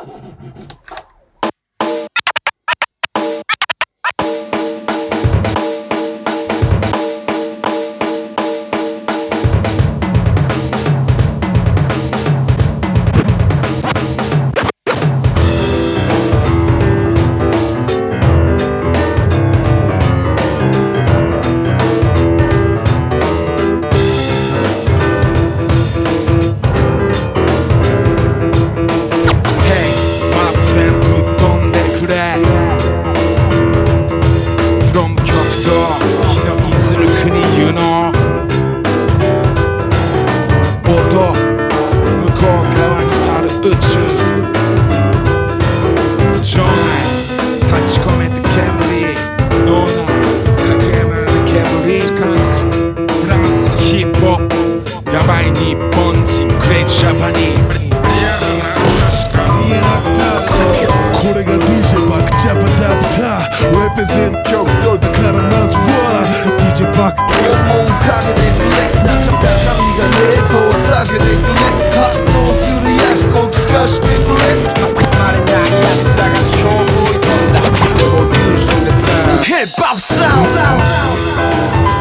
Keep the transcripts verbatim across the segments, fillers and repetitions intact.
Represent 極度だからまずは ディージェー バック音かけてくれ中身がね遠下げてくれ感動するやつを聞かしてくれまれないやつらが勝負を挑んだレボリューションでさヒップホップサウンド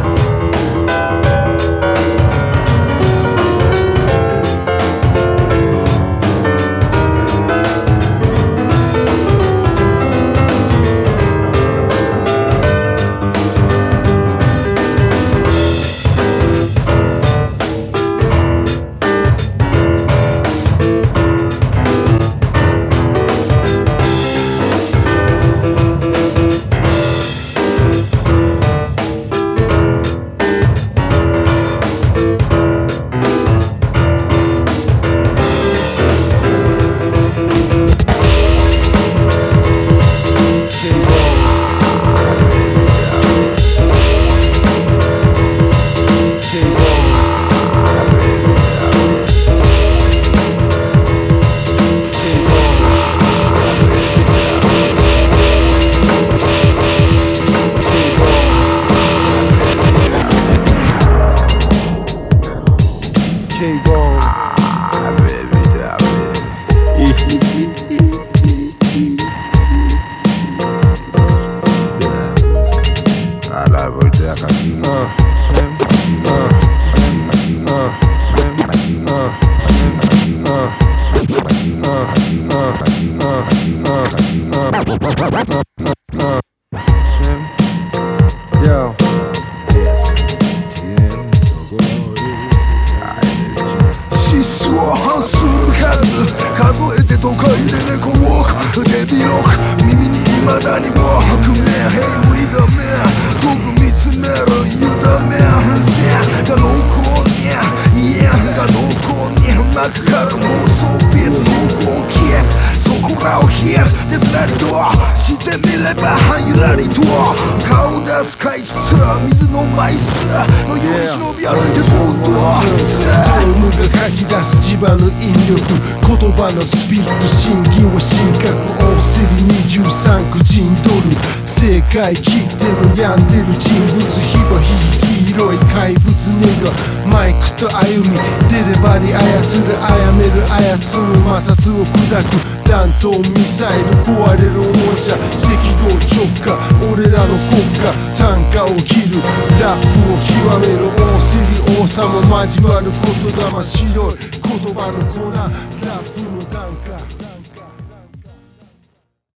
数えて都会で猫ウォーク手広く耳に未だにも白面平ウィダメ遠く見つめる委ねが濃厚に家が濃厚に幕から妄想ビーツ濃厚消えそこらを冷えるデスラリとしてみればゆらりと顔出す回数水の枚数のように忍び歩いてボートドームが書き出す磁場の引力言葉のスピード審議は神格大すりにじゅうさん区陣取る正解切ってる病んでる人物火は火広い怪物ネガマイクと歩みデレバリ操る殺める操る摩擦を砕く弾頭ミサイル壊れるおもちゃ赤道直下俺らの国家単価を切るラップを極める大すり王様交わる言霊白い言葉の粉ラップの檀家